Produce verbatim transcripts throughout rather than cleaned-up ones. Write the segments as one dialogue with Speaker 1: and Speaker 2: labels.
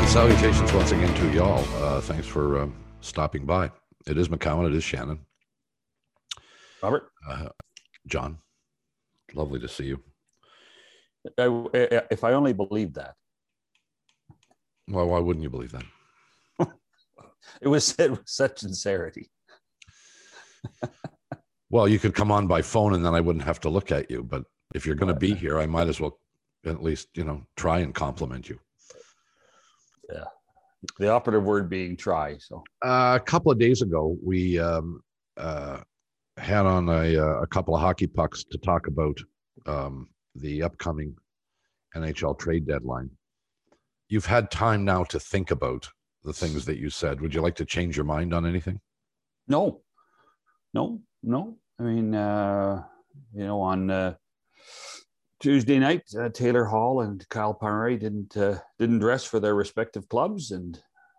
Speaker 1: And salutations once again to y'all. Uh, thanks for uh, stopping by. It is McCowan. It is Shannon.
Speaker 2: Robert.
Speaker 1: Uh, John. Lovely to see you.
Speaker 2: I, if I only believed that.
Speaker 1: Well, why wouldn't you believe that?
Speaker 2: It was said with such sincerity.
Speaker 1: Well, you could come on by phone and then I wouldn't have to look at you. But if you're going to be here, I might as well at least, you know, try and compliment you.
Speaker 2: Yeah. The operative word being try. So
Speaker 1: uh, a couple of days ago, we um, uh, had on a, a couple of hockey pucks to talk about um, the upcoming N H L trade deadline. You've had time now to think about the things that you said. Would you like to change your mind on anything?
Speaker 2: No, no, no. I mean, uh, you know, on uh, Tuesday night, uh, Taylor Hall and Kyle Palmieri didn't uh, didn't dress for their respective clubs, and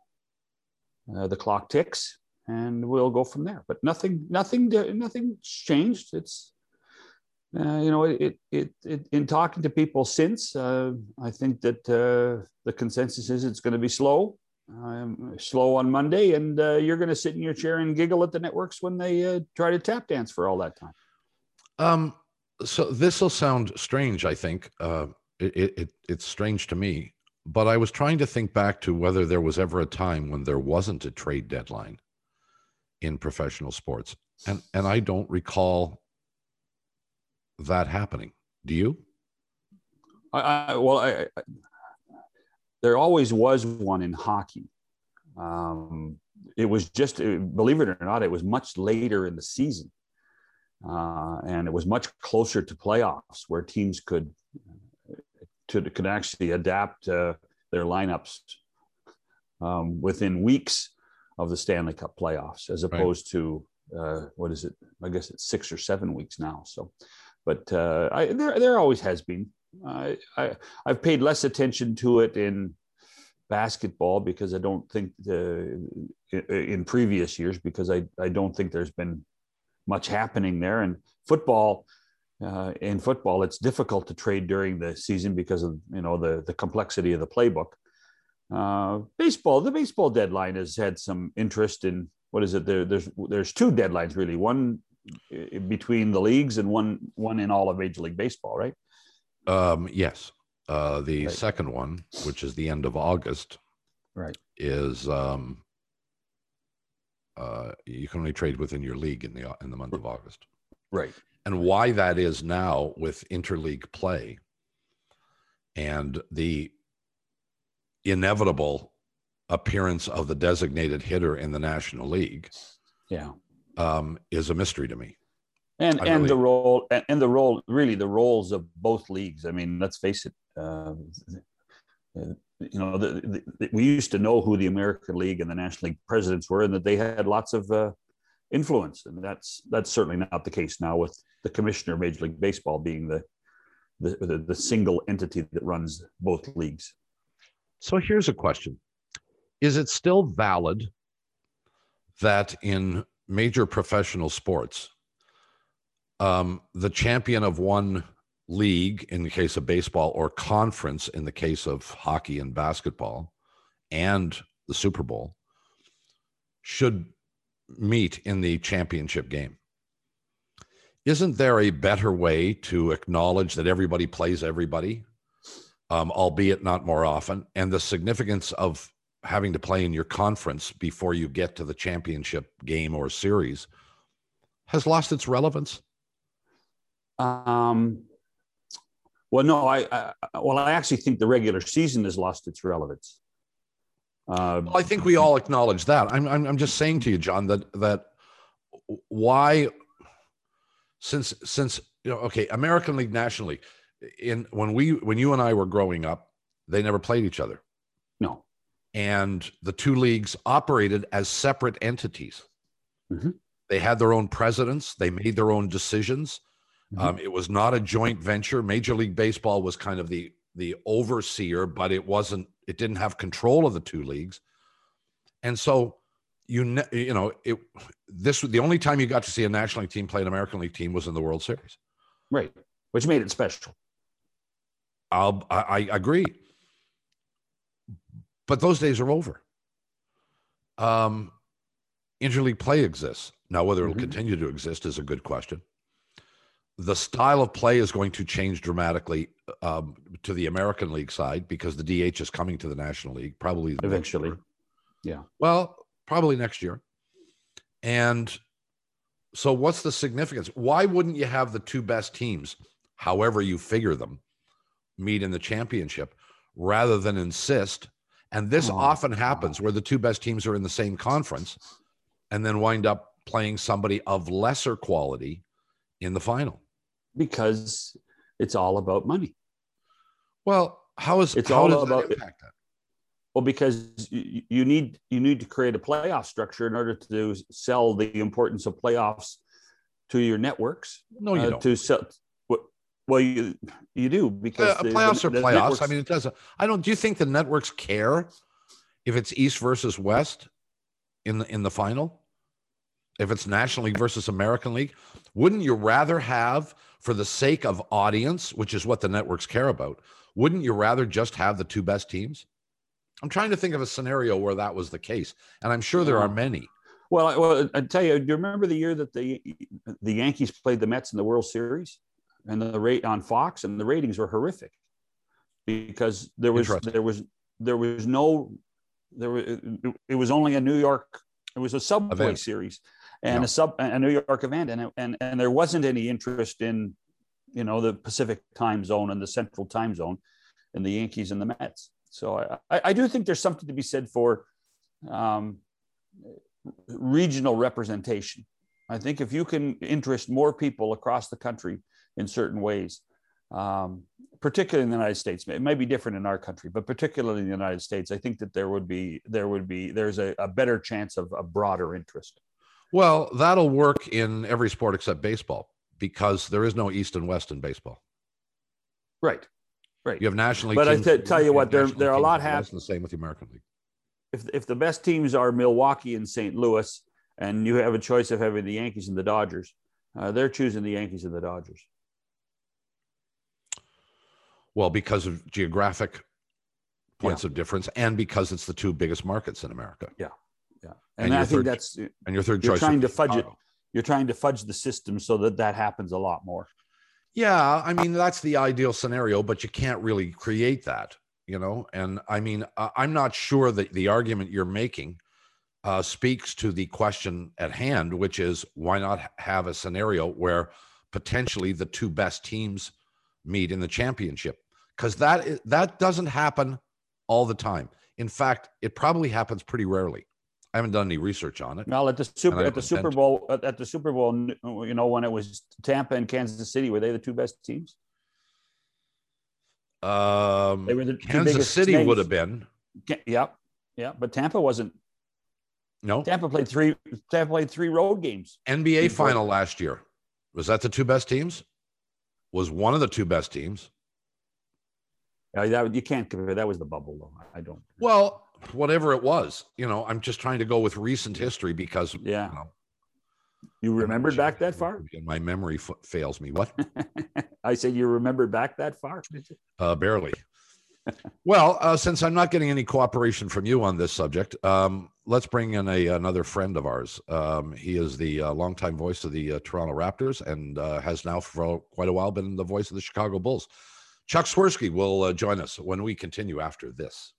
Speaker 2: uh, the clock ticks, and we'll go from there. But nothing, nothing, nothing's changed. It's uh, you know, it, it it in talking to people since, uh, I think that uh, the consensus is it's going to be slow, um, slow on Monday, and uh, you're going to sit in your chair and giggle at the networks when they uh, try to tap dance for all that time.
Speaker 1: Um. So this will sound strange, I think. Uh, it, it It's strange to me, but I was trying to think back to whether there was ever a time when there wasn't a trade deadline in professional sports. And, and I don't recall that happening. Do you?
Speaker 2: I, I well, I, I, there always was one in hockey. Um, it was just, believe it or not, it was much later in the season. Uh, and it was much closer to playoffs where teams could to, could actually adapt uh, their lineups um, within weeks of the Stanley Cup playoffs, as opposed right. to uh, what is it? I guess it's six or seven weeks now. So, but uh, I, there there always has been. I, I I've paid less attention to it in basketball because I don't think the, in previous years because I I don't think there's been much happening there. And football, uh, in football, it's difficult to trade during the season because of, you know, the, the complexity of the playbook. Uh, baseball, the baseball deadline has had some interest in, what is it? There, there's, there's two deadlines really, one between the leagues and one, one in all of Major League Baseball, right?
Speaker 1: Um, yes. Uh, the
Speaker 2: right.
Speaker 1: second one, which is the end of August,
Speaker 2: right,
Speaker 1: is, um, Uh, you can only trade within your league in the in the month of August.
Speaker 2: Right.
Speaker 1: And why that is now with interleague play and the inevitable appearance of the designated hitter in the National League,
Speaker 2: yeah,
Speaker 1: um, is a mystery to me.
Speaker 2: And
Speaker 1: I
Speaker 2: and
Speaker 1: really,
Speaker 2: the role and, and the role really the roles of both leagues. I mean, let's face it. Uh, you know, the, the, we used to know who the American League and the National League presidents were, and that they had lots of uh, influence, and that's that's certainly not the case now with the commissioner of Major League Baseball being the the, the, the single entity that runs both leagues.
Speaker 1: So here's a question: is it still valid that in major professional sports, um, the champion of one league in the case of baseball or conference in the case of hockey and basketball and the Super Bowl should meet in the championship game? Isn't there a better way to acknowledge that everybody plays everybody, um, albeit not more often, and the significance of having to play in your conference before you get to the championship game or series has lost its relevance?
Speaker 2: Um, Well, no, I, I well, I actually think the regular season has lost its relevance.
Speaker 1: Uh, well, I think we all acknowledge that. I'm, I'm, I'm just saying to you, John, that that why, since since you know, okay, American League, National League, in when we when you and I were growing up, they never played each other.
Speaker 2: No,
Speaker 1: and the two leagues operated as separate entities.
Speaker 2: Mm-hmm.
Speaker 1: They had their own presidents. They made their own decisions. Mm-hmm. Um, it was not a joint venture. Major League Baseball was kind of the the overseer, but it wasn't. It didn't have control of the two leagues, and so you ne- you know it. This the only time you got to see a National League team play an American League team was in the World Series,
Speaker 2: right? Which made it special.
Speaker 1: I'll, I, I agree, but those days are over. Um, interleague play exists. Now, whether it'll mm-hmm. continue to exist is a good question. The style of play is going to change dramatically um, to the American League side because the D H is coming to the National League, probably
Speaker 2: eventually. Yeah.
Speaker 1: Well, probably next year. And so what's the significance? Why wouldn't you have the two best teams, however you figure them, meet in the championship rather than insist? And this oh, often happens where the two best teams are in the same conference and then wind up playing somebody of lesser quality in the final.
Speaker 2: Because it's all about money.
Speaker 1: Well, how is
Speaker 2: it's
Speaker 1: how
Speaker 2: all
Speaker 1: does
Speaker 2: about
Speaker 1: that impact that?
Speaker 2: Well, because you, you need you need to create a playoff structure in order to sell the importance of playoffs to your networks.
Speaker 1: No, you
Speaker 2: uh,
Speaker 1: don't.
Speaker 2: To sell, well, you you do because
Speaker 1: uh,
Speaker 2: the,
Speaker 1: playoffs
Speaker 2: the,
Speaker 1: are
Speaker 2: the
Speaker 1: playoffs.
Speaker 2: networks,
Speaker 1: I mean, it doesn't. I don't. Do you think the networks care if it's East versus West in the in the final? If it's National League versus American League, wouldn't you rather have, for the sake of audience, which is what the networks care about, wouldn't you rather just have the two best teams? I'm trying to think of a scenario where that was the case, and I'm sure there are many.
Speaker 2: Well, I, well, I tell you, do you remember the year that the the Yankees played the Mets in the World Series, and the rate on Fox, and the ratings were horrific because there was there was there was no there was it was only a New York. It was a subway event. series. And no. a sub a New York event, and and and there wasn't any interest in, you know, the Pacific time zone and the Central time zone, and the Yankees and the Mets. So I, I do think there's something to be said for um, regional representation. I think if you can interest more people across the country in certain ways, um, particularly in the United States, it may be different in our country, but particularly in the United States, I think that there would be there would be there's a, a better chance of a broader interest.
Speaker 1: Well, that'll work in every sport except baseball because there is no East and West in baseball.
Speaker 2: Right, right.
Speaker 1: You have National League
Speaker 2: but
Speaker 1: teams.
Speaker 2: But I t- tell you what, there there are a lot
Speaker 1: happening. The same with the American League.
Speaker 2: If if the best teams are Milwaukee and Saint Louis, and you have a choice of having the Yankees and the Dodgers, uh, they're choosing the Yankees and the Dodgers.
Speaker 1: Well, because of geographic points
Speaker 2: yeah.
Speaker 1: of difference, and because it's the two biggest markets in America.
Speaker 2: Yeah. Yeah, and, and I think
Speaker 1: third,
Speaker 2: that's
Speaker 1: and your third
Speaker 2: you're
Speaker 1: choice.
Speaker 2: Trying to fudge it. You're trying to fudge the system so that that happens a lot more.
Speaker 1: Yeah, I mean that's the ideal scenario, but you can't really create that, you know. And I mean, I'm not sure that the argument you're making uh, speaks to the question at hand, which is why not have a scenario where potentially the two best teams meet in the championship? Because that is, that doesn't happen all the time. In fact, it probably happens pretty rarely. I haven't done any research on it.
Speaker 2: Well, at the super at the Super Bowl at, at the Super Bowl, you know, when it was Tampa and Kansas City, were they the two best teams?
Speaker 1: Um,
Speaker 2: they were the
Speaker 1: Kansas City names. Would have been.
Speaker 2: Yeah, yeah, but Tampa wasn't.
Speaker 1: No,
Speaker 2: Tampa played three. Tampa played three road games.
Speaker 1: N B A final last year, was that the two best teams? Was one of the two best teams?
Speaker 2: Uh, that, you can't compare. That was the bubble, though. I don't.
Speaker 1: Well. Whatever it was, you know, I'm just trying to go with recent history because,
Speaker 2: yeah,
Speaker 1: you know,
Speaker 2: you remembered back that far?
Speaker 1: My memory f- fails me. What?
Speaker 2: I said you remembered back that far? Did you?
Speaker 1: Uh, barely. Well, uh, since I'm not getting any cooperation from you on this subject, um, let's bring in a another friend of ours. Um, he is the uh, longtime voice of the uh, Toronto Raptors and uh, has now for quite a while been the voice of the Chicago Bulls. Chuck Swirsky will uh, join us when we continue after this.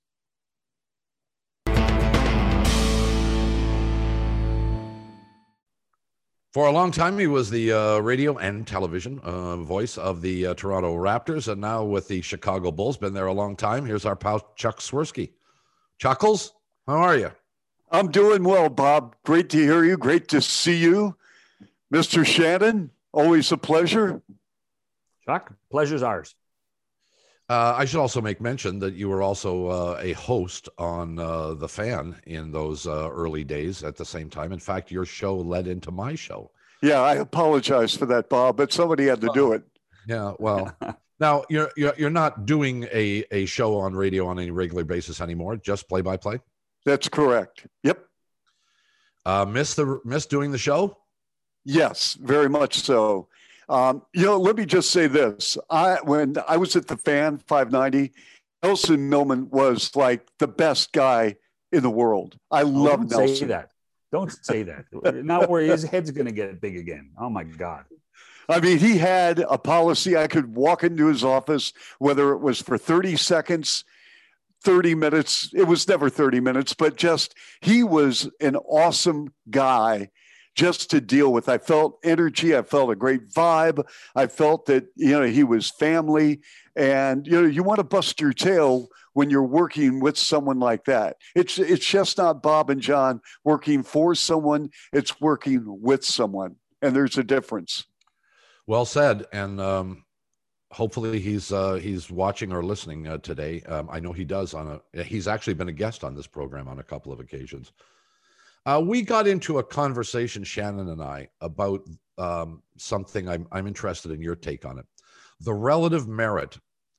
Speaker 1: For a long time, he was the uh, radio and television uh, voice of the uh, Toronto Raptors, and now with the Chicago Bulls. Been there a long time. Here's our pal, Chuck Swirsky. Chuckles, how are you?
Speaker 3: I'm doing well, Bob. Great to hear you. Great to see you. Mister Shannon, always a pleasure.
Speaker 2: Chuck, pleasure's ours.
Speaker 1: Uh, I should also make mention that you were also uh, a host on uh, The Fan in those uh, early days at the same time. In fact, your show led into my show.
Speaker 3: Yeah, I apologize for that, Bob, but somebody had to
Speaker 1: well,
Speaker 3: do it.
Speaker 1: Yeah, well, now you're, you're you're not doing a, a show on radio on any regular basis anymore, just play-by-play?
Speaker 3: That's correct. Yep.
Speaker 1: Uh, miss the miss doing the show?
Speaker 3: Yes, very much so. Um, you know, let me just say this. I when I was at the Fan five ninety, Nelson Millman was like the best guy in the world. I
Speaker 2: oh,
Speaker 3: love
Speaker 2: don't
Speaker 3: Nelson.
Speaker 2: Say that. Don't say that. Now where his head's going to get big again. Oh my God.
Speaker 3: I mean, he had a policy. I could walk into his office, whether it was for thirty seconds, thirty minutes. It was never thirty minutes, but just he was an awesome guy just to deal with. I felt energy. I felt a great vibe. I felt that, you know, he was family. And, you know, you want to bust your tail when you're working with someone like that. It's, it's just not Bob and John working for someone. It's working with someone. And there's a difference.
Speaker 1: Well said. And um, hopefully he's uh, he's watching or listening uh, today. Um, I know he does. On a he's actually been a guest on this program on a couple of occasions. Uh, we got into a conversation, Shannon and I, about um, something I'm, I'm interested in your take on it. The relative merit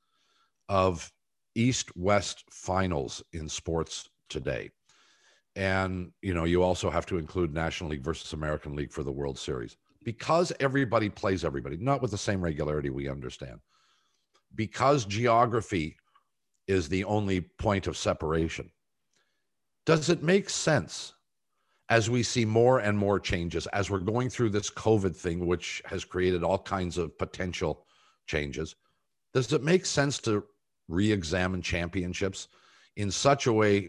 Speaker 1: of East-West finals in sports today. And, you know, you also have to include National League versus American League for the World Series. Because everybody plays everybody, not with the same regularity we understand. Because geography is the only point of separation. Does it make sense, as we see more and more changes, as we're going through this COVID thing, which has created all kinds of potential changes, does it make sense to re-examine championships in such a way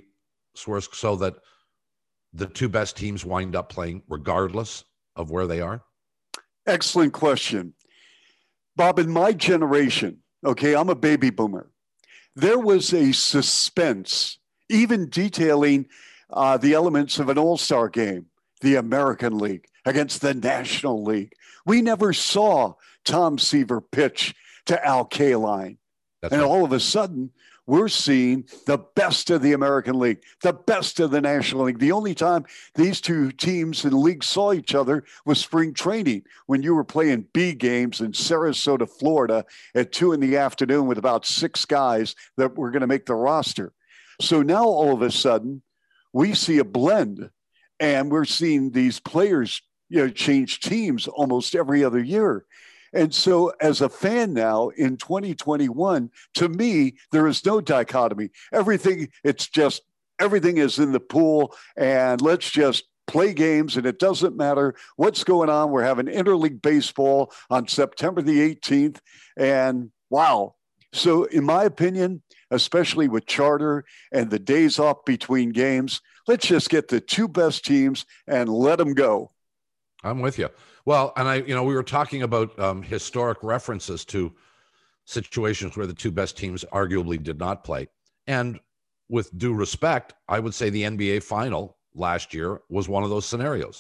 Speaker 1: so that the two best teams wind up playing regardless of where they are?
Speaker 3: Excellent question. Bob, in my generation, okay, I'm a baby boomer. There was a suspense, even detailing uh, the elements of an all-star game, the American League against the National League. We never saw Tom Seaver pitch to Al Kaline.
Speaker 1: That's
Speaker 3: and
Speaker 1: right.
Speaker 3: all of a sudden, we're seeing the best of the American League, the best of the National League. The only time these two teams in the league saw each other was spring training, when you were playing B games in Sarasota, Florida at two in the afternoon with about six guys that were going to make the roster. So now all of a sudden, we see a blend, and we're seeing these players, you know, change teams almost every other year. And so as a fan now in twenty twenty-one, to me, there is no dichotomy. Everything, it's just, everything is in the pool, and let's just play games, and it doesn't matter what's going on. We're having interleague baseball on September the eighteenth, and wow. So in my opinion, especially with charter and the days off between games, let's just get the two best teams and let them go.
Speaker 1: I'm with you. Well, and I, you know, we were talking about um, historic references to situations where the two best teams arguably did not play. And with due respect, I would say the N B A final last year was one of those scenarios.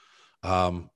Speaker 1: Um,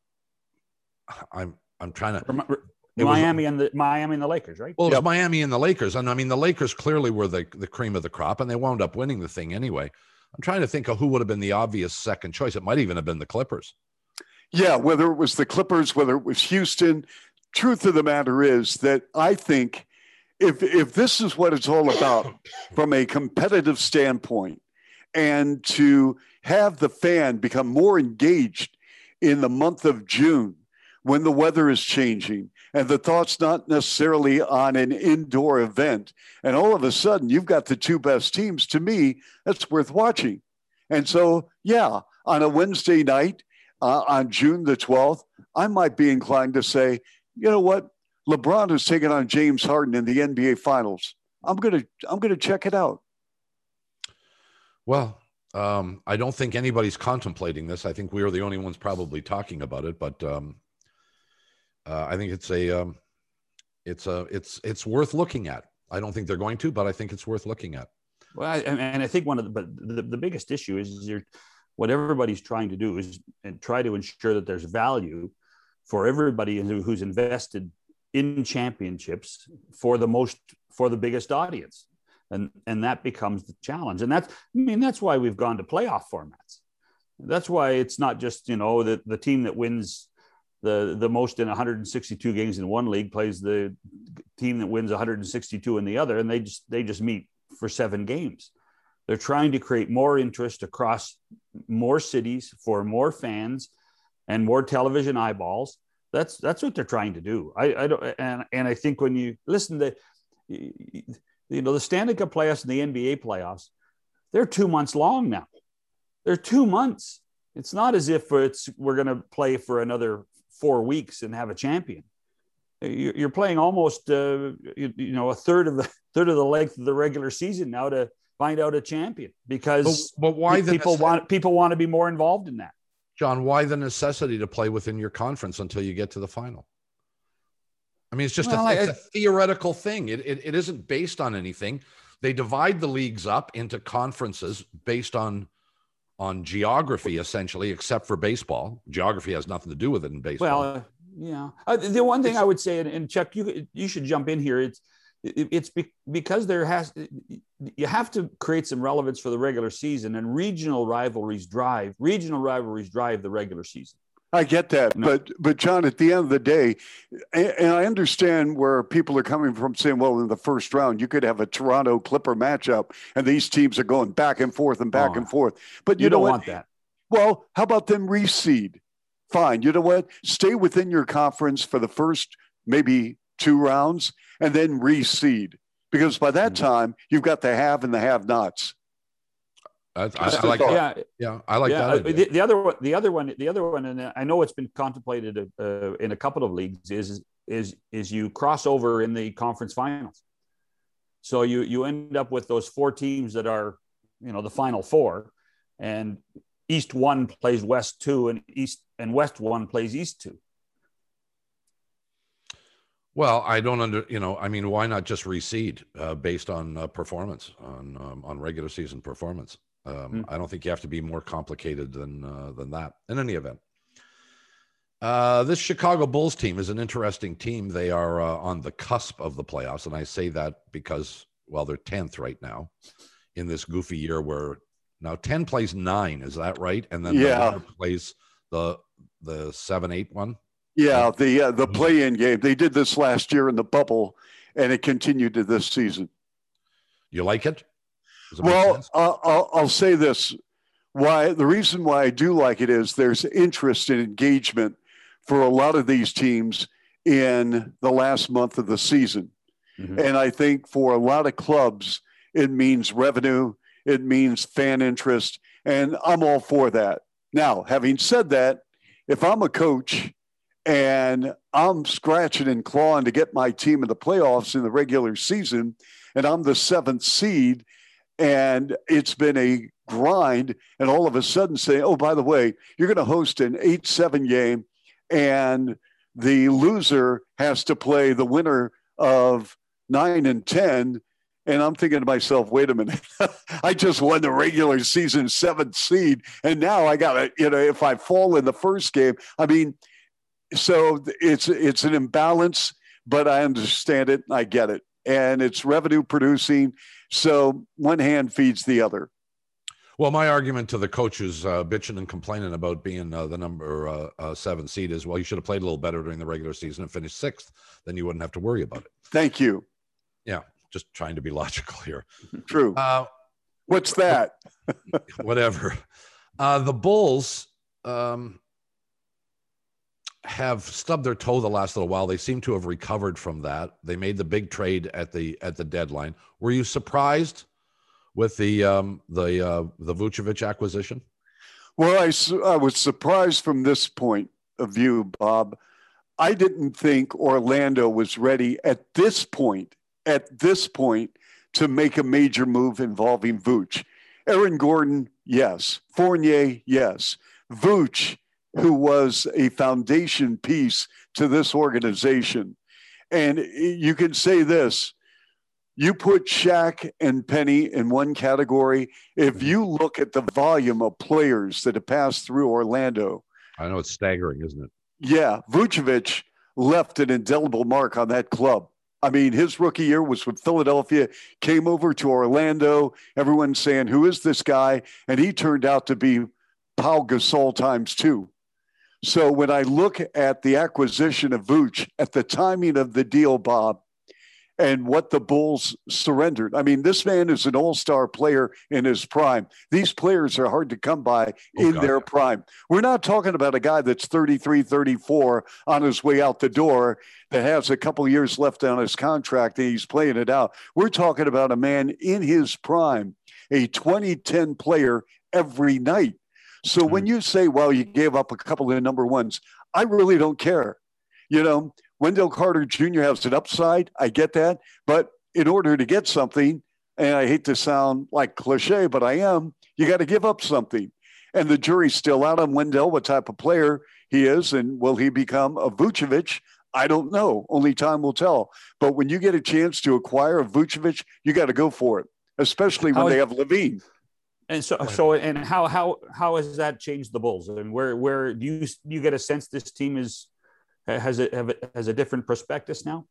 Speaker 1: I'm, I'm trying to.
Speaker 2: Miami was, and the Miami and the Lakers, right?
Speaker 1: Well, it was yep. Miami and the Lakers. And I mean, the Lakers clearly were the, the cream of the crop, and they wound up winning the thing anyway. I'm trying to think of who would have been the obvious second choice. It might even have been the Clippers.
Speaker 3: Yeah, whether it was the Clippers, whether it was Houston, truth of the matter is that I think if if this is what it's all about from a competitive standpoint, and to have the fan become more engaged in the month of June when the weather is changing and the thought's not necessarily on an indoor event, and all of a sudden you've got the two best teams, to me, that's worth watching. And so, yeah, on a Wednesday night, Uh, on June the twelfth, I might be inclined to say, you know what, LeBron is taking on James Harden in the N B A Finals. I'm gonna, I'm gonna check it out.
Speaker 1: Well, um, I don't think anybody's contemplating this. I think we are the only ones probably talking about it. But um, uh, I think it's a, um, it's a, it's it's worth looking at. I don't think they're going to, but I think it's worth looking at.
Speaker 2: Well, I, and I think one of the, but the, the biggest issue is you're. What everybody's trying to do is and try to ensure that there's value for everybody who's invested in championships for the most, for the biggest audience. And, and that becomes the challenge. And that's, I mean, that's why we've gone to playoff formats. That's why it's not just, you know, the, the team that wins the, the most in one hundred sixty-two games in one league plays the team that wins one hundred sixty-two in the other. And they just, they just meet for seven games. They're trying to create more interest across more cities for more fans and more television eyeballs. That's that's what they're trying to do. I, I don't, and and I think when you listen to, you know, the Stanley Cup playoffs and the N B A playoffs, they're two months long now. They're two months. It's not as if it's we're going to play for another four weeks and have a champion. You're playing almost, uh, you, you know, a third of the third of the length of the regular season now to find out a champion, because
Speaker 1: but, but why
Speaker 2: pe- people
Speaker 1: necess-
Speaker 2: want people want to be more involved in that.
Speaker 1: John, why the necessity to play within your conference until you get to the final? I mean, it's just
Speaker 2: Well,
Speaker 1: a, it's
Speaker 2: I,
Speaker 1: a theoretical thing. It, it it isn't based on anything. They divide the leagues up into conferences based on on geography, essentially, except for baseball. Geography has nothing to do with it in baseball.
Speaker 2: Well, uh, yeah. Uh, the one thing it's, I would say, and, and Chuck, you you should jump in here. It's it, it's be, because there has you have to create some relevance for the regular season, and regional rivalries drive regional rivalries drive the regular season.
Speaker 3: I get that,
Speaker 2: No.
Speaker 3: but but John, at the end of the day, and, and I understand where people are coming from, saying, well, in the first round, you could have a Toronto Clipper matchup, and these teams are going back and forth and back
Speaker 2: Oh,
Speaker 3: and forth. But you,
Speaker 2: You
Speaker 3: know
Speaker 2: don't
Speaker 3: what?
Speaker 2: want that.
Speaker 3: Well, how about them reseed? Fine. You know what? Stay within your conference for the first maybe two rounds, and then reseed, because by that
Speaker 2: Mm-hmm.
Speaker 3: time you've got the have and the have-nots.
Speaker 1: I, I,
Speaker 3: Just
Speaker 1: I
Speaker 3: a
Speaker 1: like
Speaker 3: thought.
Speaker 1: that.
Speaker 2: Yeah,
Speaker 1: Yeah, I like
Speaker 2: yeah.
Speaker 1: that.
Speaker 2: uh,
Speaker 1: idea.
Speaker 2: The, the other one, the other one, the other one, and I know it's been contemplated uh, in a couple of leagues. Is is is you cross over in the conference finals, so you you end up with those four teams that are, you know, the final four, and East one plays West two, and East and West one plays East two.
Speaker 1: Well, I don't under, you know, I mean, why not just reseed uh, based on uh, performance, on um, on regular season performance? Um,
Speaker 2: Mm.
Speaker 1: I don't think you have to be more complicated than uh, than that. In any event, uh, this Chicago Bulls team is an interesting team. They are uh, on the cusp of the playoffs, and I say that because, well, they're tenth right now in this goofy year where now ten plays nine. Is that right? And then
Speaker 3: Yeah.
Speaker 1: the winner plays the the seven eight one.
Speaker 3: Yeah, the uh, the
Speaker 1: Mhm.
Speaker 3: play-in game. They did this last year in the bubble, and it continued to this season.
Speaker 1: You like it? Does it make
Speaker 3: Well,
Speaker 1: sense?
Speaker 3: uh, I'll, I'll say this. Why the reason why I do like it is there's interest and engagement for a lot of these teams in the last month of the season.
Speaker 2: Mhm.
Speaker 3: And I think for a lot of clubs, it means revenue, it means fan interest, and I'm all for that. Now, having said that, if I'm a coach and I'm scratching and clawing to get my team in the playoffs in the regular season, and I'm the seventh seed, and it's been a grind, and all of a sudden say, oh, by the way, you're going to host an eight seven game, and the loser has to play the winner of nine and ten. And I'm thinking to myself, wait a minute, I just won the regular season seventh seed, and now I got to, you know, if I fall in the first game, I mean, so it's it's an imbalance, but I understand it, I get it, and it's revenue producing. So one hand feeds the other.
Speaker 1: Well, my argument to the coaches uh, bitching and complaining about being uh, the number uh, uh, seven seed is, well, you should have played a little better during the regular season and finished sixth. Then you wouldn't have to worry about it.
Speaker 3: Thank you.
Speaker 1: Yeah, just trying to be logical here.
Speaker 3: True.
Speaker 1: Uh,
Speaker 3: What's that?
Speaker 1: whatever. Uh, the Bulls um, have stubbed their toe the last little while. They seem to have recovered from that. They made the big trade at the at the deadline. Were you surprised with the um, the uh, the Vucevic acquisition?
Speaker 3: Well, I, su- I was surprised from this point of view, Bob. I didn't think Orlando was ready at this point, at this point, to make a major move involving Vooch. Aaron Gordon, yes. Fournier, yes. Vooch, who was a foundation piece to this organization. And you can say this, you put Shaq and Penny in one category. If you look at the volume of players that have passed through Orlando,
Speaker 1: I know it's staggering, isn't it?
Speaker 3: yeah, Vucevic left an indelible mark on that club. I mean, his rookie year was with Philadelphia, came over to Orlando. Everyone's saying, who is this guy? And he turned out to be Pau Gasol times two. So when I look at the acquisition of Vooch, at the timing of the deal, Bob, and what the Bulls surrendered. I mean, this man is an all-star player in his prime. These players are hard to come by
Speaker 1: oh,
Speaker 3: in
Speaker 1: God.
Speaker 3: their prime. We're not talking about a guy that's thirty-three, thirty-four on his way out the door that has a couple years left on his contract and he's playing it out. We're talking about a man in his prime, a twenty ten player every night. So when you say, well, you gave up a couple of number ones, I really don't care. You know, Wendell Carter Junior has an upside. I get that. But in order to get something, and I hate to sound like cliche, but I am, you got to give up something. And the jury's still out on Wendell, what type of player he is, and will he become a Vucevic? I don't know. Only time will tell. But when you get a chance to acquire a Vucevic, you got to go for it, especially when
Speaker 2: How
Speaker 3: they
Speaker 2: is-
Speaker 3: have Levine.
Speaker 2: And so, so, and how how how has that changed the Bulls? And where where do you you get a sense this team is has a have a, has a different prospectus now?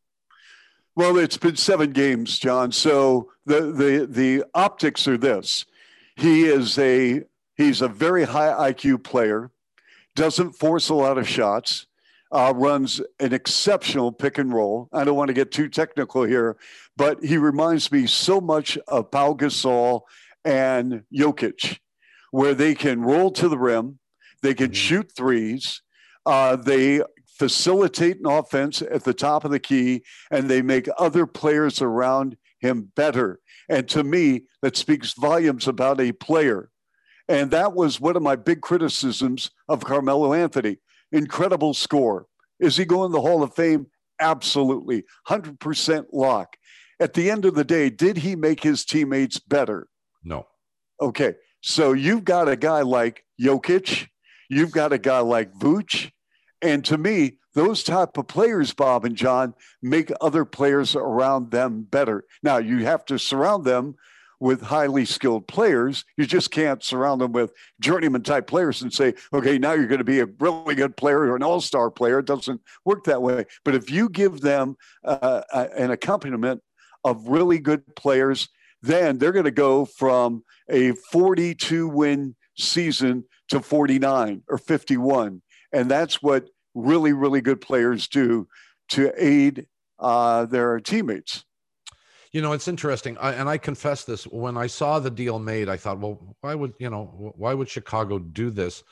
Speaker 3: Well, it's been seven games, John. So the the the optics are this: he is a he's a very high I Q player, doesn't force a lot of shots, uh, runs an exceptional pick and roll. I don't want to get too technical here, but he reminds me so much of Pau Gasol and Jokic, where they can roll to the rim, they can mm-hmm. shoot threes, uh, they facilitate an offense at the top of the key, and they make other players around him better. And to me, that speaks volumes about a player. And that was one of my big criticisms of Carmelo Anthony. Incredible score. Is he going to the Hall of Fame? Absolutely. one hundred percent lock. At the end of the day, did he make his teammates better?
Speaker 1: No.
Speaker 3: Okay. So you've got a guy like Jokic. You've got a guy like Vooch. And to me, those type of players, Bob and John, make other players around them better. Now, you have to surround them with highly skilled players. You just can't surround them with journeyman type players and say, okay, now you're going to be a really good player or an all-star player. It doesn't work that way. But if you give them uh, an accompaniment of really good players, then they're going to go from a forty-two win season to forty-nine or fifty-one. And that's what really, really good players do to aid uh, their teammates.
Speaker 1: You know, it's interesting. I, and I confess this, when I saw the deal made, I thought, well, why would, you know, why would Chicago do this?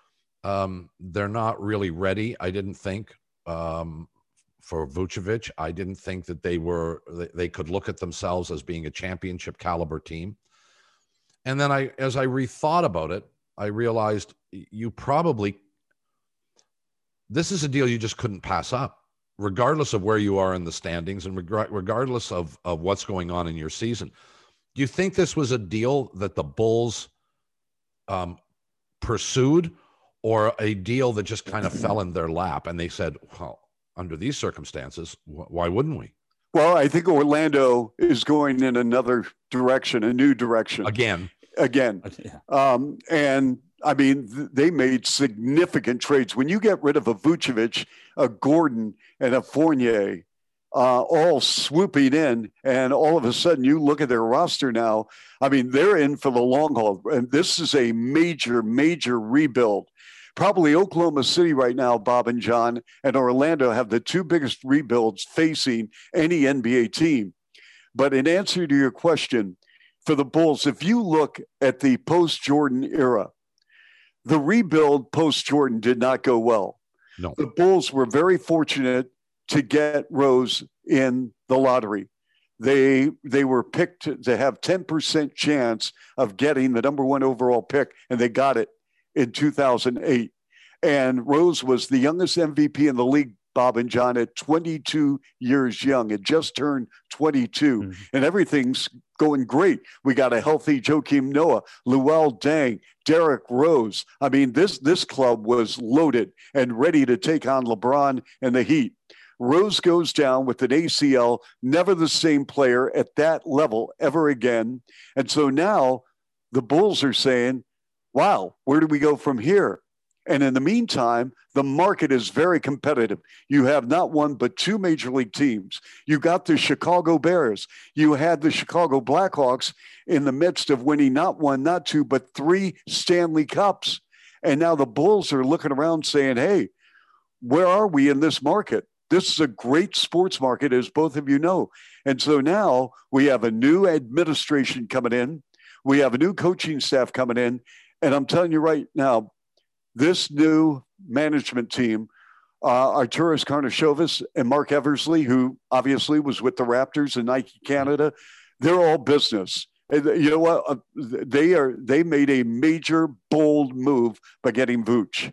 Speaker 1: Um, they're not really ready. I didn't think um, for Vucevic. I didn't think that they were, they could look at themselves as being a championship caliber team. And then I, as I rethought about it, I realized you probably, this is a deal you just couldn't pass up, regardless of where you are in the standings and reg- regardless of, of what's going on in your season. Do you think this was a deal that the Bulls um, pursued, or a deal that just kind of fell in their lap and they said, well, under these circumstances, wh- why wouldn't we?
Speaker 3: Well, I think Orlando is going in another direction, a new direction.
Speaker 1: Again.
Speaker 3: Again.
Speaker 2: Yeah.
Speaker 3: Um, and I mean, th- they made significant trades. When you get rid of a Vucevic, a Gordon, and a Fournier, uh, all swooping in, and all of a sudden you look at their roster now, I mean, they're in for the long haul. And this is a major, major rebuild. Probably Oklahoma City right now, Bob and John, and Orlando have the two biggest rebuilds facing any N B A team. But in answer to your question, for the Bulls, if you look at the post-Jordan era, the rebuild post-Jordan did not go well.
Speaker 1: No.
Speaker 3: The Bulls were very fortunate to get Rose in the lottery. They they were picked to, to have ten percent chance of getting the number one overall pick, and they got it in two thousand eight. And Rose was the youngest M V P in the league, Bob and John, at twenty-two years young. It just turned twenty-two, mm-hmm. and everything's going great. We got a healthy Joakim Noah, Luol Deng, Derrick Rose. I mean, this this club was loaded and ready to take on LeBron and the Heat. Rose goes down with an A C L, never the same player at that level ever again. And so now the Bulls are saying, wow, where do we go from here? And in the meantime, the market is very competitive. You have not one, but two major league teams. You got the Chicago Bears. You had the Chicago Blackhawks in the midst of winning not one, not two, but three Stanley Cups. And now the Bulls are looking around saying, hey, where are we in this market? This is a great sports market, as both of you know. And so now we have a new administration coming in. We have a new coaching staff coming in. And I'm telling you right now, this new management team, uh, Arturas Karnisovas and Mark Eversley, who obviously was with the Raptors and Nike Canada, they're all business. And you know what? Uh, they are. They made a major, bold move by getting Vooch.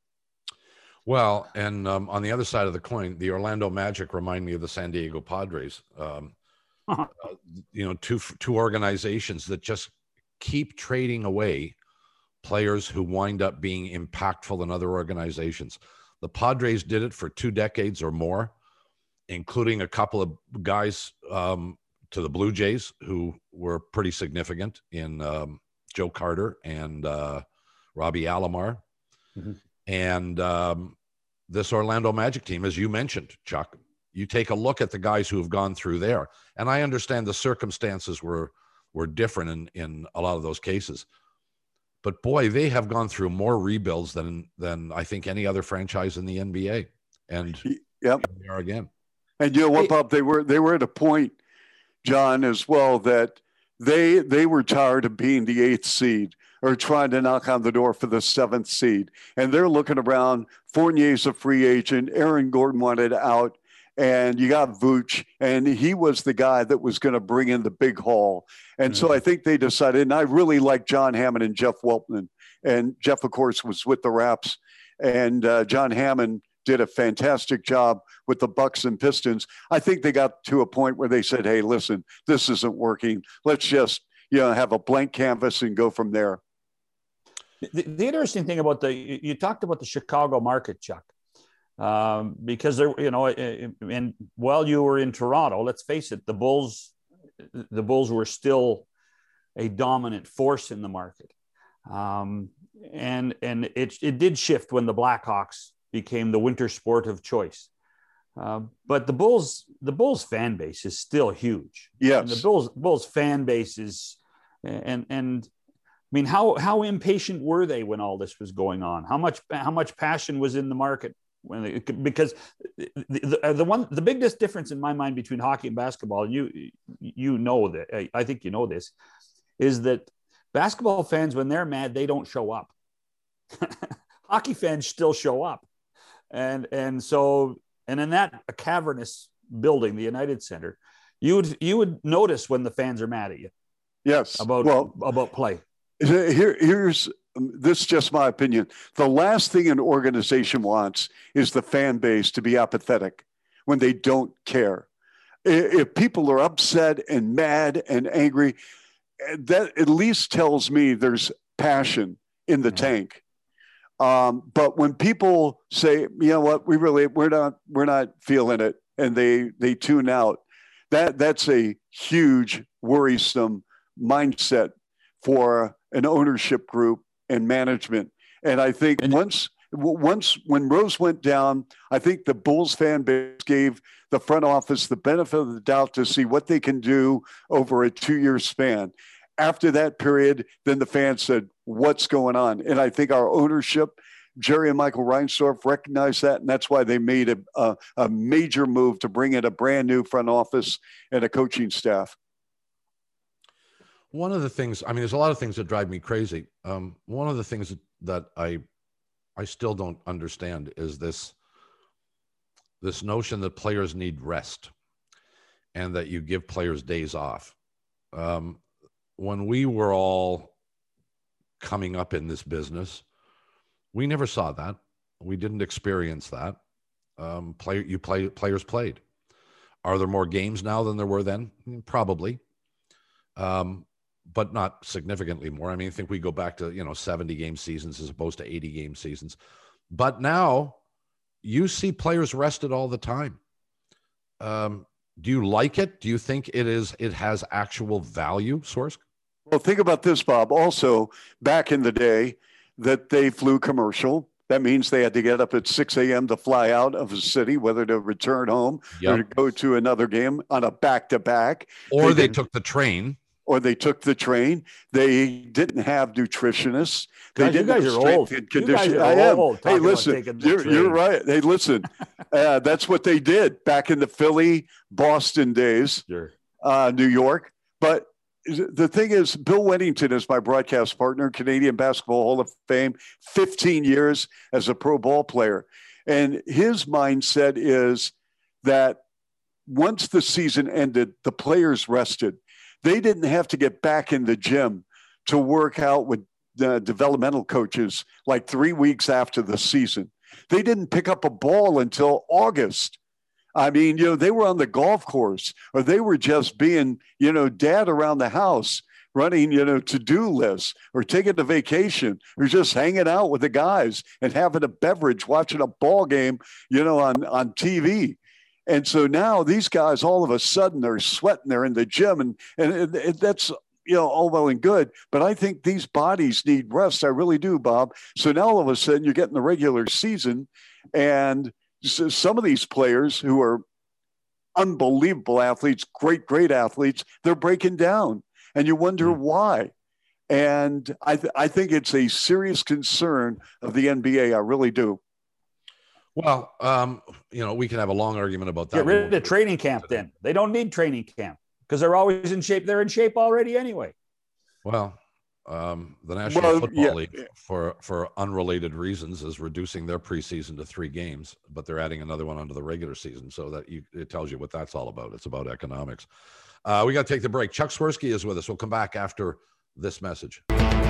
Speaker 1: Well, and um, on the other side of the coin, the Orlando Magic remind me of the San Diego Padres. Um, uh-huh. uh, you know, two two organizations that just keep trading away players who wind up being impactful in other organizations. The Padres did it for two decades or more, including a couple of guys um, to the Blue Jays who were pretty significant in um, Joe Carter and uh, Robbie Alomar. Mm-hmm. And um, this Orlando Magic team, as you mentioned, Chuck, you take a look at the guys who have gone through there. And I understand the circumstances were were different in, in a lot of those cases. But boy, they have gone through more rebuilds than than I think any other franchise in the N B A. And
Speaker 3: yep.
Speaker 1: Here we are again.
Speaker 3: And you know what, Bob? They were they were at a point, John, as well, that they they were tired of being the eighth seed or trying to knock on the door for the seventh seed. And they're looking around. Fournier's a free agent. Aaron Gordon wanted out. And you got Vooch, and he was the guy that was going to bring in the big haul. And mm-hmm. so I think they decided, and I really like John Hammond and Jeff Weltman. And Jeff, of course, was with the Raps. And uh, John Hammond did a fantastic job with the Bucks and Pistons. I think they got to a point where they said, hey, listen, this isn't working. Let's just, you know, have a blank canvas and go from there.
Speaker 2: The, the interesting thing about the, you talked about the Chicago market, Chuck. Um, because there, you know, and while you were in Toronto, let's face it, the Bulls, the Bulls were still a dominant force in the market, um, and and it it did shift when the Blackhawks became the winter sport of choice. Uh, but the Bulls, the Bulls fan base is still huge.
Speaker 3: Yes,
Speaker 2: and the Bulls Bulls fan base is, and and. I mean, how how impatient were they when all this was going on? How much how much passion was in the market? When they, because the, the the one the biggest difference in my mind between hockey and basketball, and you you know that, I think you know this, is that basketball fans, when they're mad, they don't show up. Hockey fans still show up, and and so and in that a cavernous building, the United Center, you would you would notice when the fans are mad at you.
Speaker 3: Yes,
Speaker 2: about
Speaker 3: well,
Speaker 2: about play.
Speaker 3: Here here's. This is just my opinion. The last thing an organization wants is the fan base to be apathetic when they don't care. If people are upset and mad and angry, that at least tells me there's passion in the yeah. tank. Um, but when people say, you know what, we really we're not we're not feeling it, and they they tune out, that that's a huge worrisome mindset for an ownership group and management. And I think and once, once when Rose went down, I think the Bulls fan base gave the front office the benefit of the doubt to see what they can do over a two-year span. After that period, then the fans said, what's going on? And I think our ownership, Jerry and Michael Reinsdorf, recognized that, and that's why they made a, a, a major move to bring in a brand new front office and a coaching staff.
Speaker 1: One of the things, I mean, there's a lot of things that drive me crazy. Um, one of the things that, that I, I still don't understand is this, this notion that players need rest and that you give players days off. Um, when we were all coming up in this business, we never saw that. We didn't experience that. Um, play, you play, players played. Are there more games now than there were then? Probably. Um, but not significantly more. I mean, I think we go back to, you know, seventy game seasons as opposed to eighty game seasons. But now you see players rested all the time. Um, do you like it? Do you think it is, it has actual value, Sorsk?
Speaker 3: Well, think about this, Bob. Also, back in the day that they flew commercial, that means they had to get up at six a.m. to fly out of a city, whether to return home yep. or to go to another game on a back-to-back.
Speaker 1: Or they, they took the train.
Speaker 3: Or they took the train. They didn't have nutritionists. They
Speaker 2: guys,
Speaker 3: didn't
Speaker 2: you guys
Speaker 3: have
Speaker 2: are
Speaker 3: strength
Speaker 2: old.
Speaker 3: and conditioning.
Speaker 2: I am.
Speaker 3: Hey, listen, you're, you're right. Hey, listen, Uh, that's what they did back in the Philly, Boston days,
Speaker 2: Sure.
Speaker 3: uh, New York. But the thing is, Bill Wennington is my broadcast partner, Canadian Basketball Hall of Fame, fifteen years as a pro ball player. And his mindset is that once the season ended, the players rested. They didn't have to get back in the gym to work out with the developmental coaches like three weeks after the season. They didn't pick up a ball until August. I mean, you know, they were on the golf course, or they were just being, you know, dad around the house, running, you know, to-do lists, or taking a vacation, or just hanging out with the guys and having a beverage, watching a ball game, you know, on, on T V. And so now these guys, all of a sudden, they're sweating, they're in the gym, and, and, and that's, you know, all well and good. But I think these bodies need rest. I really do, Bob. So now all of a sudden you're getting the regular season, and so some of these players who are unbelievable athletes, great, great athletes, they're breaking down, and you wonder mm-hmm. why. And I, th- I think it's a serious concern of the N B A. I really do.
Speaker 1: Well, um, you know, we can have a long argument about that.
Speaker 2: Get rid of training camp then. They don't need training camp because they're always in shape. They're in shape already anyway.
Speaker 1: Well, um, the National
Speaker 3: well,
Speaker 1: Football
Speaker 3: yeah.
Speaker 1: League, for, for unrelated reasons, is reducing their preseason to three games, but they're adding another one onto the regular season. So that you, it tells you what that's all about. It's about economics. Uh, we got to take the break. Chuck Swirsky is with us. We'll come back after this message.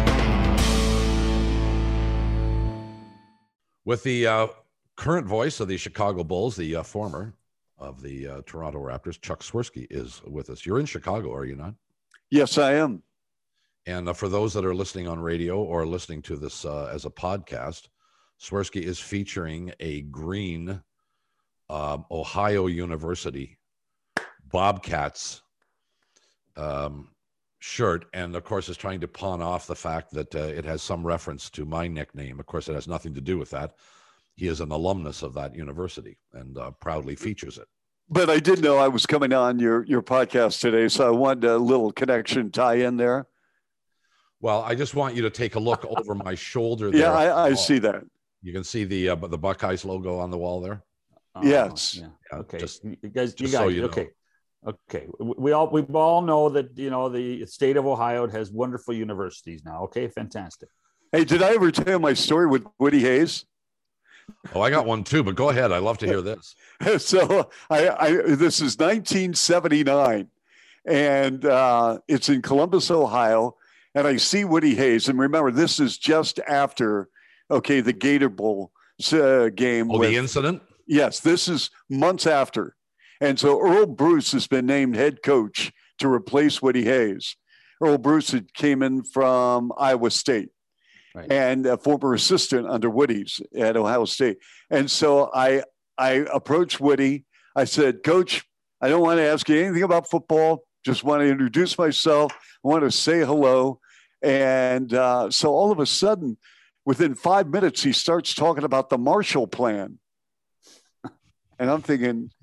Speaker 1: With the uh, current voice of the Chicago Bulls, the uh, former of the uh, Toronto Raptors, Chuck Swirsky is with us. You're in Chicago, are you not?
Speaker 3: Yes, I am.
Speaker 1: And uh, for those that are listening on radio or listening to this uh, as a podcast, Swirsky is featuring a green um, Ohio University Bobcats um, shirt, and of course is trying to pawn off the fact that uh, it has some reference to my nickname. Of course, it has nothing to do with that. He is an alumnus of that university and uh, proudly features it.
Speaker 3: But I did know I was coming on your, your podcast today, so I wanted a little connection tie in there.
Speaker 1: Well, I just want you to take a look over my shoulder there.
Speaker 3: Yeah, I, I see that.
Speaker 1: You can see the uh, the Buckeyes logo on the wall there.
Speaker 2: Oh,
Speaker 3: yes.
Speaker 2: Yeah.
Speaker 1: Yeah,
Speaker 2: Okay.
Speaker 1: just-
Speaker 2: you guys, you
Speaker 1: just
Speaker 2: guys,
Speaker 1: so you know.
Speaker 2: okay. Okay. We all, we all know that, you know, the state of Ohio has wonderful universities now. Okay. Fantastic.
Speaker 3: Hey, did I ever tell you my story with Woody Hayes?
Speaker 1: Oh, I got one too, but go ahead. I love to hear this.
Speaker 3: So I, I this is nineteen seventy-nine, and uh, it's in Columbus, Ohio, and I see Woody Hayes. And remember, this is just after, okay, the Gator Bowl uh, game.
Speaker 1: Oh,
Speaker 3: with,
Speaker 1: the incident?
Speaker 3: Yes, this is months after. And so Earl Bruce has been named head coach to replace Woody Hayes. Earl Bruce had came in from Iowa State. Right. And a former assistant under Woody's at Ohio State. And so I I approached Woody. I said, Coach, I don't want to ask you anything about football. Just want to introduce myself. I want to say hello. And uh, so all of a sudden, within five minutes, he starts talking about the Marshall Plan. And I'm thinking,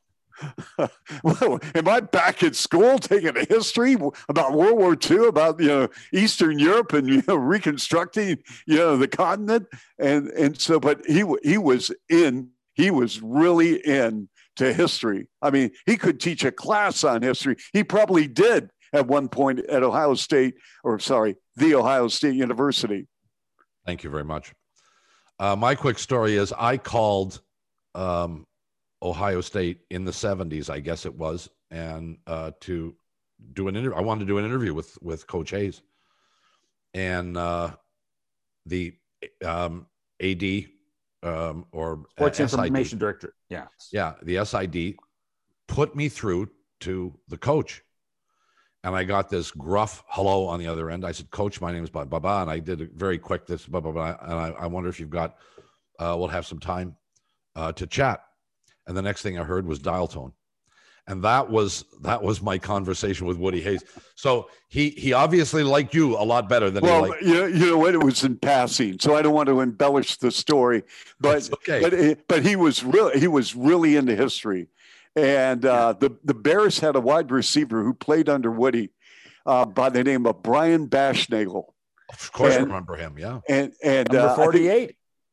Speaker 3: well, am I back at school taking a history about World War Two, about, you know, Eastern Europe and, you know, reconstructing, you know, the continent? And and so, but he he was in, he was really in to history. I mean, he could teach a class on history. He probably did at one point at Ohio State, or sorry, the Ohio State University.
Speaker 1: Thank you very much. Uh, my quick story is I called um, Ohio State in the seventies, I guess it was, and uh, to do an interview. I wanted to do an interview with with Coach Hayes, and uh, the um, A D um, or
Speaker 2: Sports
Speaker 1: uh, S I D,
Speaker 2: Information Director. Yeah,
Speaker 1: yeah, the S I D put me through to the coach, and I got this gruff hello on the other end. I said, "Coach, my name is Blah blah blah," and I did it very quick. This blah blah blah, and I, I wonder if you've got, uh, we'll have some time uh, to chat. And the next thing I heard was dial tone. And that was that was my conversation with Woody Hayes. So he he obviously liked you a lot better than
Speaker 3: well,
Speaker 1: he liked.
Speaker 3: you know, you know what? It was in passing, so I don't want to embellish the story, but
Speaker 1: That's okay.
Speaker 3: but but he was really he was really into history, and uh, the the Bears had a wide receiver who played under Woody uh, by the name of Brian Bashnagel.
Speaker 1: Of course,
Speaker 3: and,
Speaker 1: I remember him. Yeah,
Speaker 3: and and
Speaker 2: number
Speaker 3: uh,
Speaker 2: forty-eight.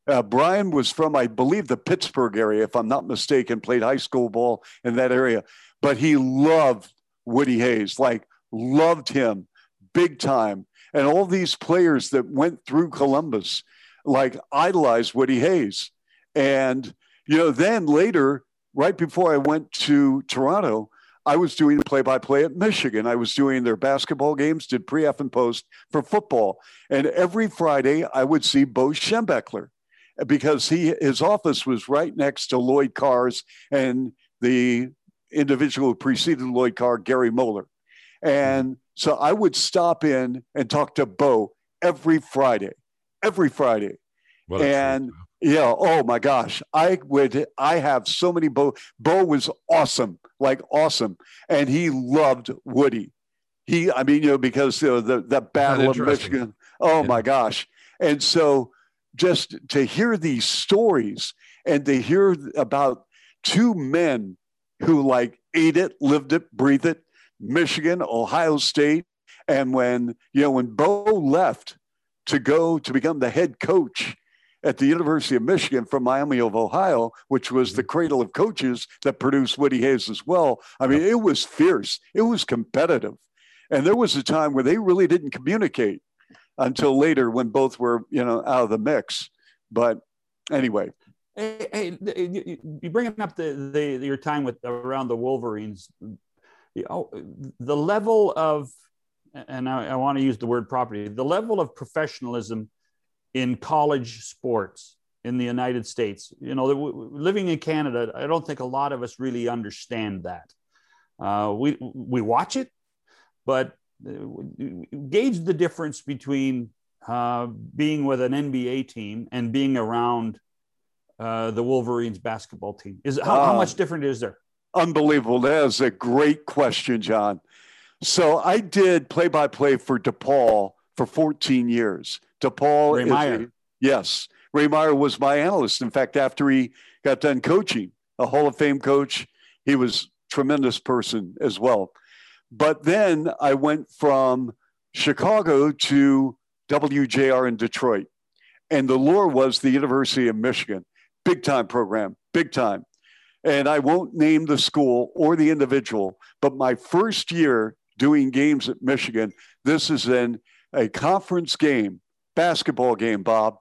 Speaker 3: Uh, Brian was from, I believe, the Pittsburgh area, if I'm not mistaken, played high school ball in that area. But he loved Woody Hayes, like loved him big time. And all these players that went through Columbus, like idolized Woody Hayes. And, you know, then later, right before I went to Toronto, I was doing play-by-play at Michigan. I was doing their basketball games, did pre, F, and post for football. And every Friday, I would see Bo Schembechler because he his office was right next to Lloyd Carr's and the individual who preceded Lloyd Carr, Gary Moeller. And so I would stop in and talk to Bo every Friday, every Friday.
Speaker 1: What a
Speaker 3: and
Speaker 1: treat.
Speaker 3: yeah, oh my gosh, I would, I have so many Bo. Bo was awesome, like awesome. And he loved Woody. He, I mean, you know, because you know, the, the Battle of Michigan, oh
Speaker 1: yeah.
Speaker 3: my gosh. And so just to hear these stories and to hear about two men who like ate it, lived it, breathed it, Michigan, Ohio State. And when, you know, when Bo left to go to become the head coach at the University of Michigan from Miami of Ohio, which was the cradle of coaches that produced Woody Hayes as well. I mean, it was fierce. It was competitive. And there was a time where they really didn't communicate until later when both were, you know, out of the mix. But anyway.
Speaker 2: Hey, hey you bringing up the, the your time with around the Wolverines, you know, the level of, and I, I want to use the word property, the level of professionalism in college sports in the United States. You know, living in Canada, I don't think a lot of us really understand that. Uh, we we watch it, but gauge the difference between uh, being with an N B A team and being around uh, the Wolverines basketball team. Is how, uh, how much different is there?
Speaker 3: Unbelievable. That is a great question, John. So I did play-by-play for DePaul for fourteen years. DePaul
Speaker 2: Ray
Speaker 3: is
Speaker 2: Meyer.
Speaker 3: A, yes. Ray Meyer was my analyst. In fact, after he got done coaching, a Hall of Fame coach, he was a tremendous person as well. But then I went from Chicago to W J R in Detroit. And the lure was the University of Michigan. Big time program, big time. And I won't name the school or the individual, but my first year doing games at Michigan, this is in a conference game, basketball game, Bob.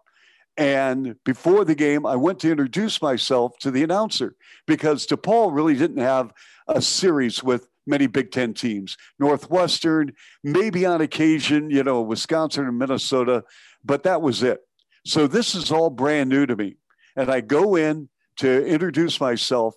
Speaker 3: And before the game, I went to introduce myself to the announcer because DePaul really didn't have a series with many Big Ten teams. Northwestern, maybe on occasion, you know, Wisconsin and Minnesota, but that was it. So this is all brand new to me. And I go in to introduce myself,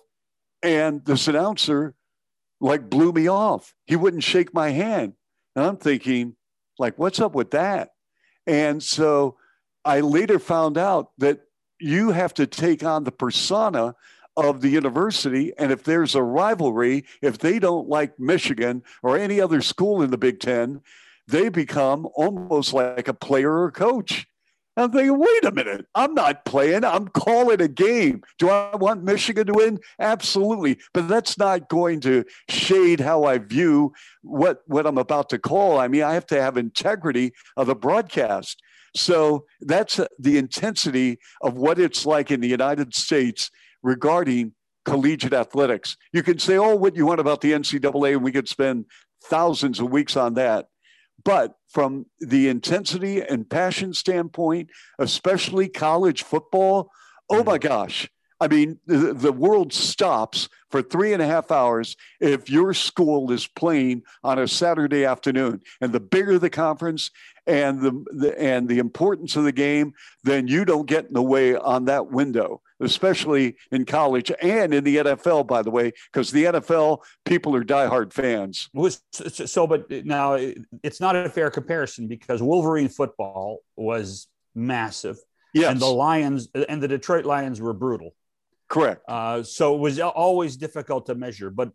Speaker 3: and this announcer like blew me off. He wouldn't shake my hand. And I'm thinking, like, what's up with that? And so I later found out that you have to take on the persona of the university. And if there's a rivalry, if they don't like Michigan or any other school in the Big Ten, they become almost like a player or coach. I'm thinking, wait a minute, I'm not playing. I'm calling a game. Do I want Michigan to win? Absolutely. But that's not going to shade how I view what, what I'm about to call. I mean, I have to have integrity of the broadcast. So that's the intensity of what it's like in the United States regarding collegiate athletics. You can say, oh, what you want about the N C double A, and we could spend thousands of weeks on that. But from the intensity and passion standpoint, especially college football, oh my gosh. I mean, the, the world stops for three and a half hours if your school is playing on a Saturday afternoon. And the bigger the conference and the, the and the importance of the game, then you don't get in the way on that window, especially in college and in the N F L, by the way, because the N F L, people are diehard fans.
Speaker 2: So, but now it's not a fair comparison because Wolverine football was massive.
Speaker 3: Yes.
Speaker 2: And the Lions and the Detroit Lions were brutal.
Speaker 3: Correct.
Speaker 2: Uh, so it was always difficult to measure, but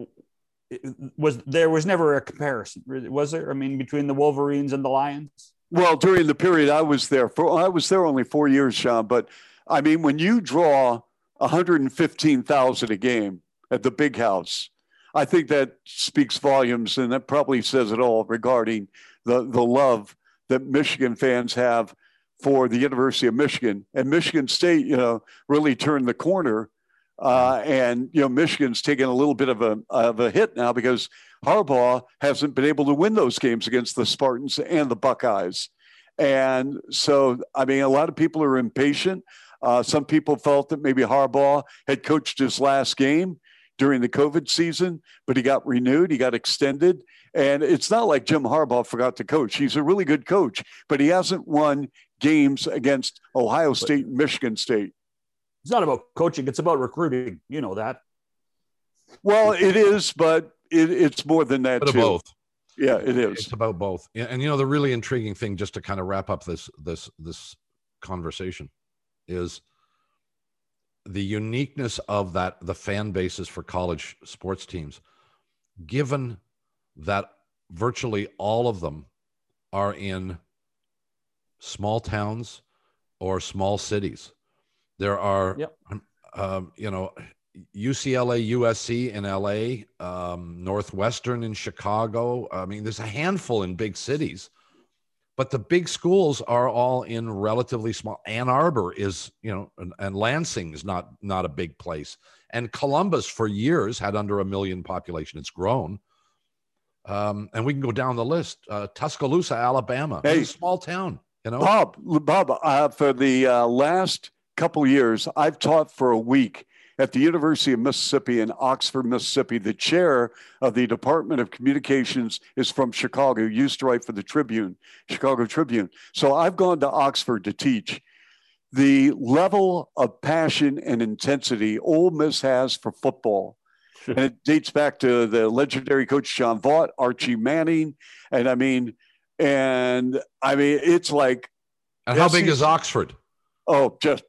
Speaker 2: it was there was never a comparison, was there? I mean, between the Wolverines and the Lions?
Speaker 3: Well, during the period I was there, for I was there only four years, Sean, but I mean, when you draw one hundred fifteen thousand a game at the Big House, I think that speaks volumes, and that probably says it all regarding the, the love that Michigan fans have for the University of Michigan, and Michigan State, you know, really turned the corner. Uh, and, you know, Michigan's taken a little bit of a, of a hit now because Harbaugh hasn't been able to win those games against the Spartans and the Buckeyes. And so, I mean, a lot of people are impatient. Uh, some people felt that maybe Harbaugh had coached his last game during the COVID season, but he got renewed, he got extended. And it's not like Jim Harbaugh forgot to coach. He's a really good coach, but he hasn't won games against Ohio State and Michigan State.
Speaker 2: It's not about coaching. It's about recruiting. You know that.
Speaker 3: Well, it is, but it, it's more than that,
Speaker 1: But
Speaker 3: too.
Speaker 1: both.
Speaker 3: Yeah, it is.
Speaker 1: It's about both. And, and, you know, the really intriguing thing, just to kind of wrap up this, this, this conversation, is the uniqueness of that, the fan bases for college sports teams, given that virtually all of them are in small towns or small cities. There are,
Speaker 2: Yep.
Speaker 1: um, you know, U C L A, U S C in L A, um, Northwestern in Chicago. I mean, there's a handful in big cities, but the big schools are all in relatively small. Ann Arbor is, you know, and, and Lansing is not, not a big place. And Columbus for years had under a million population. It's grown. Um, and we can go down the list. Uh, Tuscaloosa, Alabama,
Speaker 3: Hey.
Speaker 1: it's a small town, you know.
Speaker 3: Bob, Bob, uh, for the uh, last couple years, I've taught for a week at the University of Mississippi in Oxford, Mississippi. The chair of the Department of Communications is from Chicago, used to write for the Tribune, Chicago Tribune. So I've gone to Oxford to teach. The level of passion and intensity Ole Miss has for football, and it dates back to the legendary coach John Vaught, Archie Manning, and I mean, and I mean, it's like.
Speaker 1: And how big is Oxford?
Speaker 3: Oh, just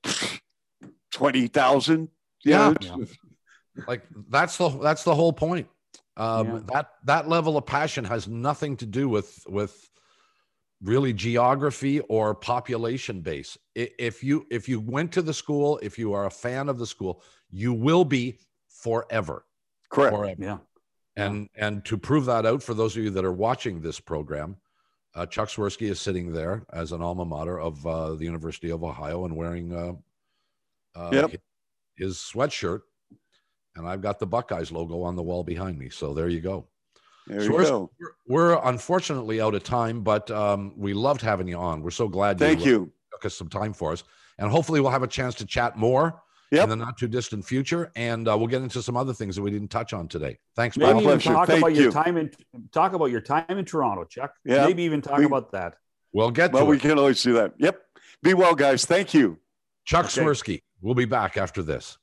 Speaker 3: twenty thousand.
Speaker 1: Yeah.
Speaker 3: Yeah.
Speaker 1: Like that's the, that's the whole point. Um,
Speaker 2: Yeah.
Speaker 1: that, that level of passion has nothing to do with, with really geography or population base. I- If you, if you went to the school, if you are a fan of the school, you will be forever.
Speaker 3: Correct.
Speaker 1: Forever.
Speaker 2: Yeah.
Speaker 1: And, and to prove that out, for those of you that are watching this program, uh, Chuck Swirsky is sitting there as an alma mater of uh, the University of Ohio and wearing uh, uh,
Speaker 3: Yep.
Speaker 1: his, his sweatshirt. And I've got the Buckeyes logo on the wall behind me. So there you go.
Speaker 3: There
Speaker 1: So
Speaker 3: you
Speaker 1: we're,
Speaker 3: go.
Speaker 1: we're, we're unfortunately out of time, but um, we loved having you on. We're so glad
Speaker 3: Thank
Speaker 1: you,
Speaker 3: you.
Speaker 1: took us some time for us. And hopefully we'll have a chance to chat more
Speaker 3: Yep.
Speaker 1: in the not too distant future. And uh, we'll get into some other things that we didn't touch on today. Thanks,
Speaker 3: My
Speaker 2: Maybe
Speaker 1: Bob.
Speaker 2: even
Speaker 3: pleasure.
Speaker 2: talk
Speaker 3: Thank
Speaker 2: about
Speaker 3: you.
Speaker 2: your time in talk about your time in Toronto, Chuck.
Speaker 3: Yeah.
Speaker 2: Maybe even talk
Speaker 3: We-
Speaker 2: about that.
Speaker 1: We'll get
Speaker 3: Well,
Speaker 1: to
Speaker 3: we
Speaker 1: it.
Speaker 3: can always do that. Yep. Be well, guys. Thank you.
Speaker 1: Chuck
Speaker 2: Okay.
Speaker 1: Swirsky. We'll be back after this.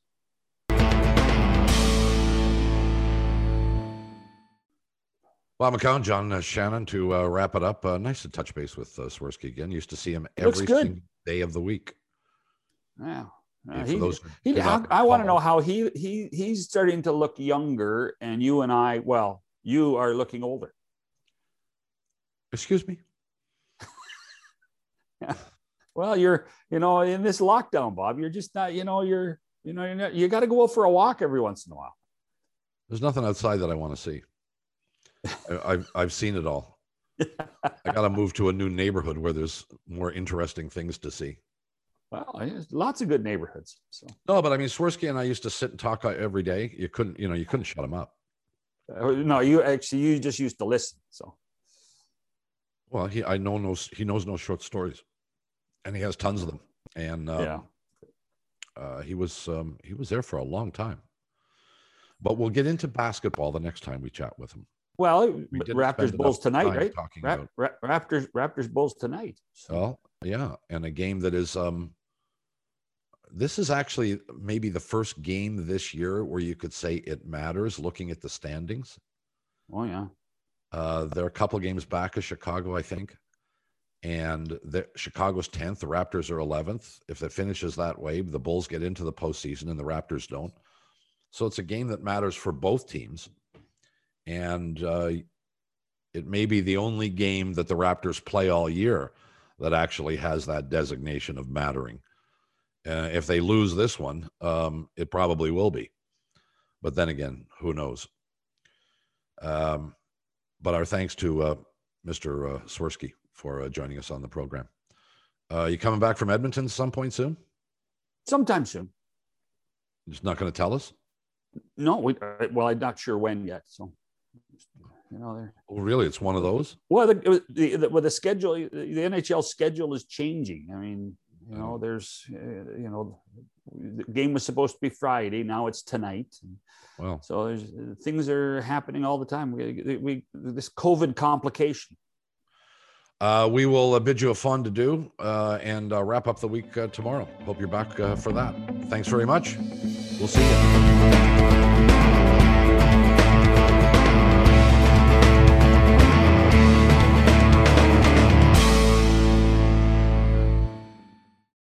Speaker 1: Bob McCown, John uh, Shannon, to uh, wrap it up. Uh, nice to touch base with uh, Swirsky again. Used to see him
Speaker 2: Looks
Speaker 1: every
Speaker 2: good.
Speaker 1: single day of the week.
Speaker 2: Yeah. Uh,
Speaker 1: And for
Speaker 2: he,
Speaker 1: those who
Speaker 2: he,
Speaker 1: do
Speaker 2: I,
Speaker 1: not
Speaker 2: I want to
Speaker 1: recall-
Speaker 2: know how he he he's starting to look younger, and you and I, well, you are looking older.
Speaker 1: Excuse me?
Speaker 2: Well, you're, you know, in this lockdown, Bob, you're just not, you know, you're, you know, you're not, you got to go out for a walk every once in a while.
Speaker 1: There's nothing outside that I want to see. I, I've, I've seen it all. I got to move to a new neighborhood where there's more interesting things to see.
Speaker 2: Well, there's lots of good neighborhoods. So,
Speaker 1: No, but I mean, Swirsky and I used to sit and talk uh, every day. You couldn't, you know, you couldn't shut him up.
Speaker 2: uh, no, you actually, you just used to listen. So,
Speaker 1: Well, he, I know, no, he knows no short stories, and he has tons of them. And um,
Speaker 2: yeah.
Speaker 1: uh, he was, um, he was there for a long time. But we'll get into basketball the next time we chat with him.
Speaker 2: Well,
Speaker 1: We didn't
Speaker 2: Raptors
Speaker 1: spend
Speaker 2: Bulls
Speaker 1: enough
Speaker 2: tonight,
Speaker 1: time
Speaker 2: right?
Speaker 1: talking
Speaker 2: Ra-
Speaker 1: about-
Speaker 2: Ra- Raptors Raptors Bulls tonight. So,
Speaker 1: Well, yeah, and a game that is um this is actually maybe the first game this year where you could say it matters looking at the standings.
Speaker 2: oh yeah.
Speaker 1: Uh they're a couple games back of Chicago, I think. And the Chicago's tenth, the Raptors are eleventh. If it finishes that way, the Bulls get into the postseason and the Raptors don't. So it's a game that matters for both teams. And uh it may be the only game that the Raptors play all year that actually has that designation of mattering. Uh, if they lose this one, um, it probably will be. But then again, who knows? Um, but our thanks to uh, Mister Uh, Swirsky for uh, joining us on the program. Uh, you coming back from Edmonton some point soon?
Speaker 2: Sometime soon.
Speaker 1: Just not going to tell us?
Speaker 2: No, we, well, I'm not sure when yet. So, you know, they're,
Speaker 1: Oh, really? It's one of those?
Speaker 2: well, the, the, the, well, the schedule, the N H L schedule is changing. I mean, you know, there's, uh, you know, the game was supposed to be Friday. Now it's tonight.
Speaker 1: Well,
Speaker 2: so there's things are happening all the time. We, we this COVID complication.
Speaker 1: Uh, we will uh, bid you a fond adieu uh, and uh, wrap up the week uh, tomorrow. Hope you're back uh, for that. Thanks very much. We'll see you.